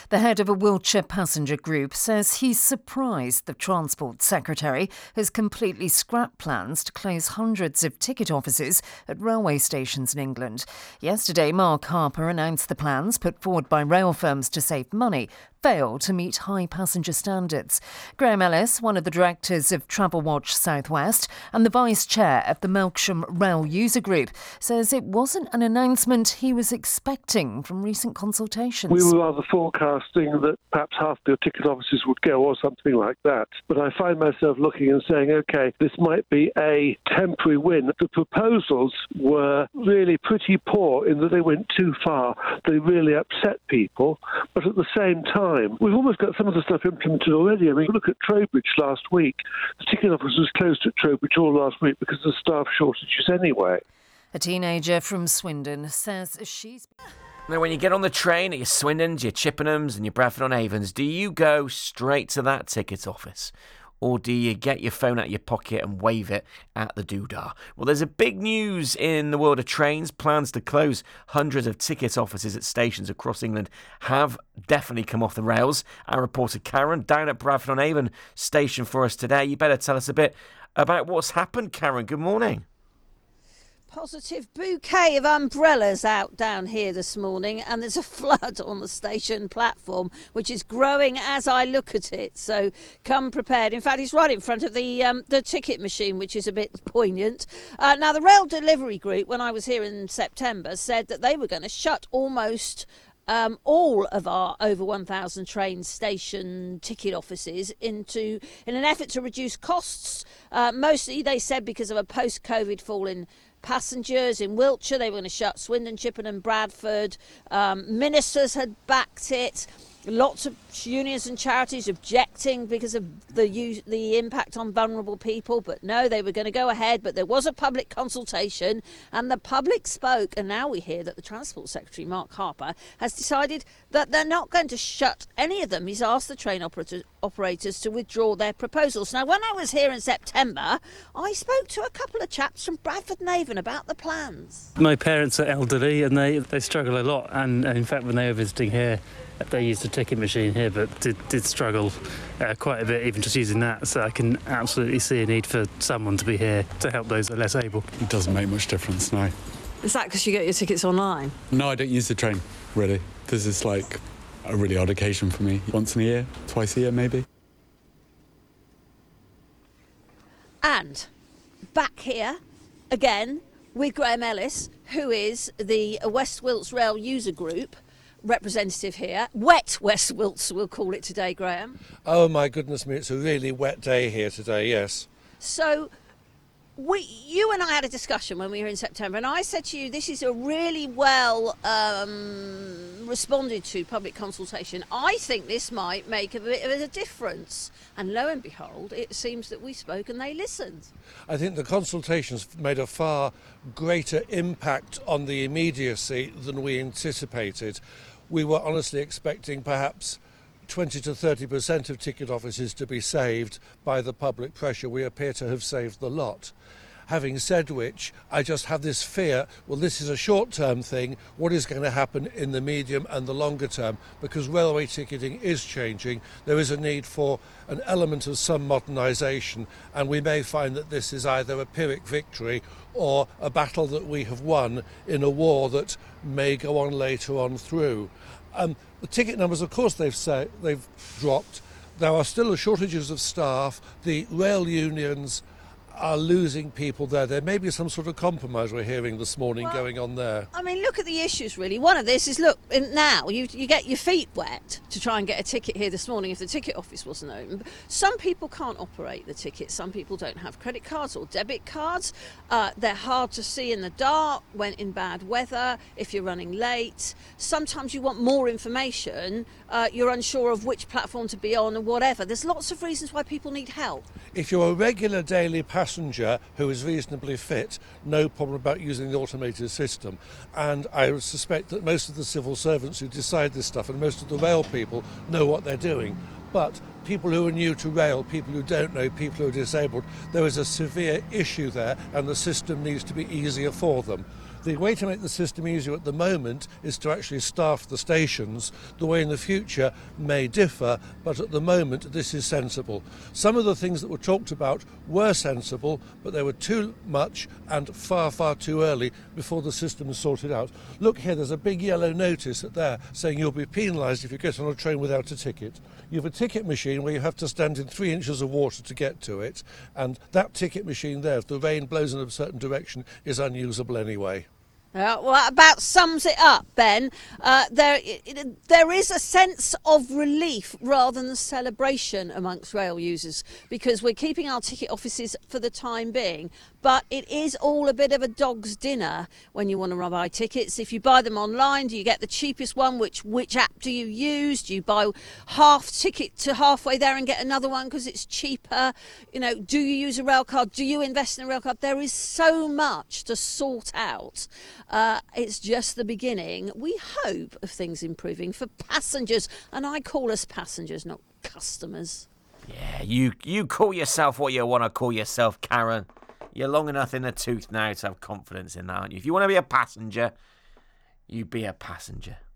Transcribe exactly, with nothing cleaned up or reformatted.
The head of a Wiltshire passenger group says he's surprised the Transport Secretary has completely scrapped plans to close hundreds of ticket offices at railway stations in England. Yesterday, Mark Harper announced the plans put forward by rail firms to save money fail to meet high passenger standards. Graham Ellis, one of the directors of Travelwatch South West and the vice chair of the Melksham Rail User Group, says it wasn't an announcement he was expecting from recent consultations. We were rather forecasting that perhaps half the ticket offices would go or something like that. But I find myself looking and saying, OK, this might be a temporary win. The proposals were really pretty poor in that they went too far. They really upset people. But at the same time, we've almost got some of the stuff implemented already. I mean, look at Trowbridge last week. The ticket office was closed at Trowbridge all last week because of staff shortages anyway. A teenager from Swindon says she's... Now, when you get on the train at your Swindons, your Chippenhams and your Bradford-on-Avons, do you go straight to that ticket office? Or do you get your phone out of your pocket and wave it at the doodah? Well, there's a big news in the world of trains. Plans to close hundreds of ticket offices at stations across England have definitely come off the rails. Our reporter Karen down at Bradford-on-Avon station for us today. You better tell us a bit about what's happened, Karen. Good morning. Positive bouquet of umbrellas out down here this morning, and there's a flood on the station platform, which is growing as I look at it. So come prepared. In fact, it's right in front of the um, the ticket machine, which is a bit poignant. Uh, now, the Rail Delivery Group, when I was here in September, said that they were going to shut almost Um, all of our over one thousand train station ticket offices into in an effort to reduce costs. Uh, mostly, they said, because of a post-COVID fall in passengers in Wiltshire. They were going to shut Swindon, Chippenham, Bradford. Um, ministers had backed it. Lots of unions and charities objecting because of the use, the impact on vulnerable people. But no, they were going to go ahead. But there was a public consultation and the public spoke. And now we hear that the Transport Secretary, Mark Harper, has decided that they're not going to shut any of them. He's asked the train operator, operators to withdraw their proposals. Now, when I was here in September, I spoke to a couple of chaps from Bradford-on-Avon about the plans. My parents are elderly and they, they struggle a lot. And, and in fact, when they were visiting here, they used a ticket machine here, but did, did struggle uh, quite a bit, even just using that. So I can absolutely see a need for someone to be here to help those that are less able. It doesn't make much difference, no. Is that because you get your tickets online? No, I don't use the train, really. This is like a really odd occasion for me. Once in a year, twice a year, maybe. And back here, again, with Graham Ellis, who is the West Wilts Rail User Group representative here. Wet West Wilts, we'll call it today, Graham. Oh, my goodness me, it's a really wet day here today, yes. So, we, you and I had a discussion when we were in September, and I said to you, this is a really well um, responded to public consultation. I think this might make a bit of a difference. And lo and behold, it seems that we spoke and they listened. I think the consultations made a far greater impact on the immediacy than we anticipated. We were honestly expecting perhaps twenty to thirty percent of ticket offices to be saved by the public pressure. We appear to have saved the lot. Having said which, I just have this fear, well, this is a short-term thing. What is going to happen in the medium and the longer term? Because railway ticketing is changing. There is a need for an element of some modernisation, and we may find that this is either a Pyrrhic victory or a battle that we have won in a war that may go on later on through. Um, the ticket numbers, of course, they've, say, they've dropped. There are still shortages of staff. The rail unions are losing people there. There may be some sort of compromise we're hearing this morning well, going on there. I mean, look at the issues, really. One of this is, look, now you you get your feet wet to try and get a ticket here this morning if the ticket office wasn't open. Some people can't operate the ticket. Some people don't have credit cards or debit cards. Uh, they're hard to see in the dark when in bad weather, if you're running late. Sometimes you want more information. Uh, you're unsure of which platform to be on or whatever. There's lots of reasons why people need help. If you're a regular daily passenger who is reasonably fit, no problem about using the automated system. And I would suspect that most of the civil servants who decide this stuff and most of the rail people know what they're doing. But people who are new to rail, people who don't know, people who are disabled, there is a severe issue there and the system needs to be easier for them. The way to make the system easier at the moment is to actually staff the stations. The way in the future may differ, but at the moment this is sensible. Some of the things that were talked about were sensible, but they were too much and far, far too early before the system is sorted out. Look here, there's a big yellow notice there saying you'll be penalised if you get on a train without a ticket. You have a ticket machine where you have to stand in three inches of water to get to it, and that ticket machine there, if the rain blows in a certain direction, is unusable anyway. Uh, well, that about sums it up, Ben. Uh, there, it, there is a sense of relief rather than celebration amongst rail users because we're keeping our ticket offices for the time being. But it is all a bit of a dog's dinner when you want to buy tickets. If you buy them online, do you get the cheapest one? Which which app do you use? Do you buy half ticket to halfway there and get another one because it's cheaper? You know, do you use a rail card? Do you invest in a rail card? There is so much to sort out. Uh, it's just the beginning. We hope of things improving for passengers, and I call us passengers, not customers. Yeah, you you call yourself what you want to call yourself, Karen. You're long enough in the tooth now to have confidence in that, aren't you? If you want to be a passenger, you be a passenger.